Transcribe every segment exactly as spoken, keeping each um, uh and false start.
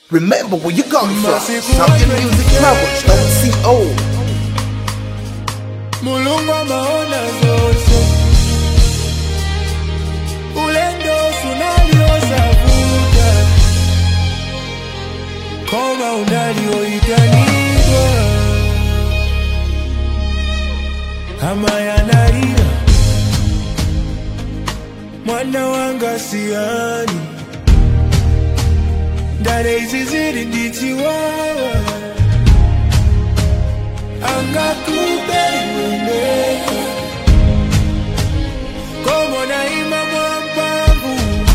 Remember where you come from. Champion Music Travels, don't see old. Mulungu maona zote ulendo unaliosavuta koma unalioitanidwa ama yanarira mwana wanga siani ndare izi ziri ndichiwawa angakubeleka como naima mwambavu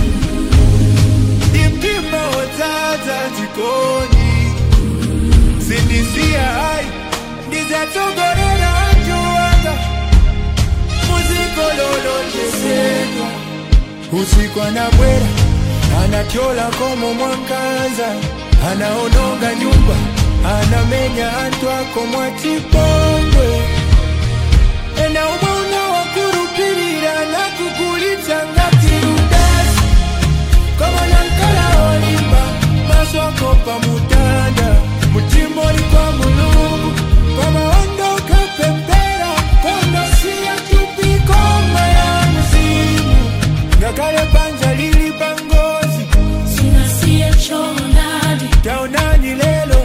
dimtima ozaza jikoni sindisia hai ndizatogorera ajuanga muziko lolonjesedwa usiku anabwera anakyola como mwankanza anaononga nyumba anamenya antu ako mwachipongwe ena umwana wakurupirira nakugulitsa ngatirudasi kama nankala olimba maso ako pamutanda mutimoli kwa mulungu kama ondoka pempera kondo siya tupikoma ya mzimu ngakale panja lili pangozi sinasiya chonadi taonani lelo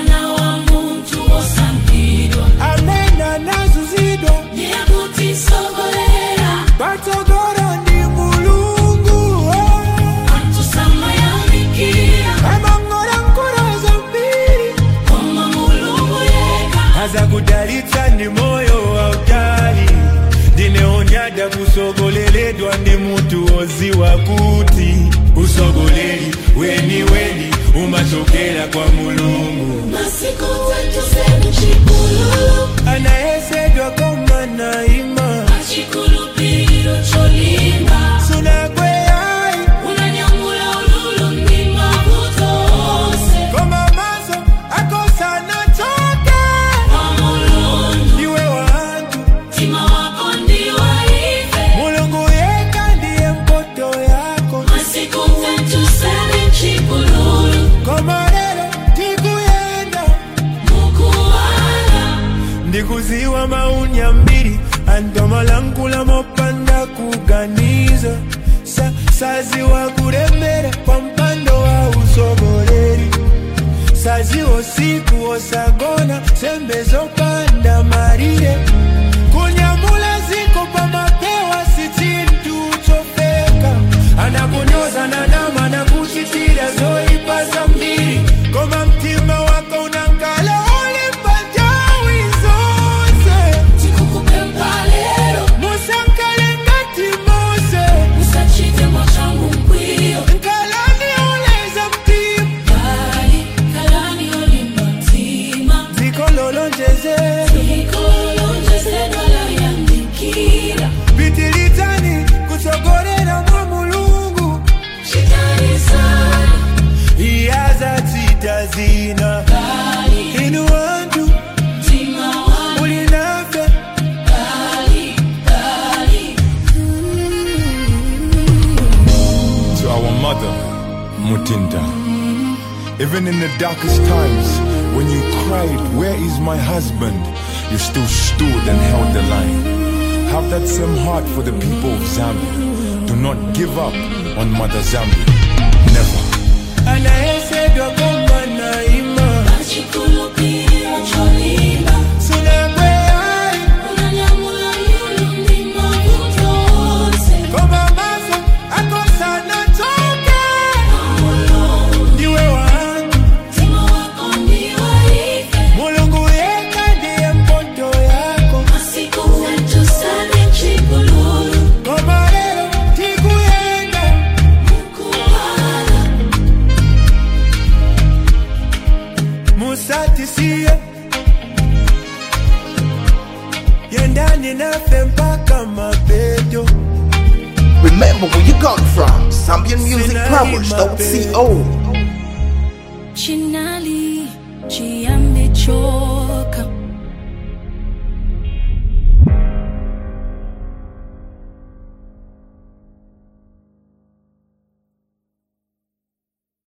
Batogora ndi mulungu Antu sama ya mikia Amangora mkura zambiri Koma mulungu yeka Haza kudalitsa ndi moyo wa utali Dine onyada kusogoleledwa ndi mutu oziwa kuti Usogoleri weni weni umachokera kwa mulungu Masiko zetu senu chikulu Anaesedwa koma naima Chikulupiro cholimba Sunagwe ai Unanyamula ululu mnima kutose Koma maso akosa na choke Amulungu Iwe wangu Tima wako ndiwa ife Mulungu yeka ndiye mkoto yako Masiku zetu sene chikululu Koma lero tikuyenda Mukuwala Ndikuziwa maunya mbiri Andoma langu la mopanda kuganiza Sa, sazi wa kuremera kwa mpando wa usogoleri Sazi osiku osagona sembezo panda marire Kunyamula ziko pa mapewa sitintu chofeka Anakunyoza na nama na kuchitira zoi pasa mbili Koma mtima wako unankala Bitilitani kusogorera mwa mulungu Shitani sana Iyaza titazina Kali Inu wandu Tima wandu Ulinafe Kali Kali To our mother, Mutinda, even in the darkest times when you cried, where is my husband? You still stood and held the line. Have that same heart for the people of Zambia. Do not give up on Mother Zambia. Never. Anaesedwa koma naima Achikulupiro cholimba Sunagwe ai Unanyamula yulu mnima kutose Koma maso akosa na choke Amulungu Iwe wangu Tima wako ndiwa ife Mulungu yeka ndiye mkoto yako Masiku zetu sane chikululu Koma lero tikuyenda Mukuwala Musatisiye Yendani nafe mpaka mapejo Remember where you come from. Champion Music Travels, don't see old. Chinali, chiambe choka